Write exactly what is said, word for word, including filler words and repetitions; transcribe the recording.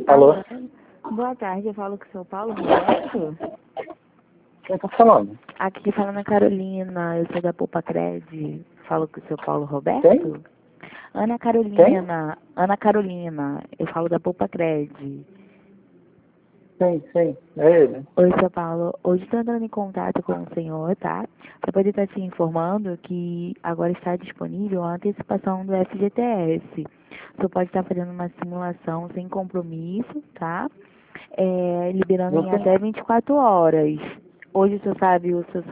Alô? Boa tarde, eu falo com o seu Paulo Roberto. Quem tá falando? Aqui falando a Carolina, eu sou da Poupa Cred. Falo com o seu Paulo Roberto. Quem? Ana Carolina, Ana Carolina, eu falo da Poupa Cred. Sim, sim, é ele. Oi, seu Paulo. Hoje estou entrando em contato com o senhor, tá? Para poder estar te informando que agora está disponível a antecipação do F G T S. O senhor pode estar fazendo uma simulação sem compromisso, tá? É, liberando Não em tem. até vinte e quatro horas. Hoje o senhor sabe, o senhor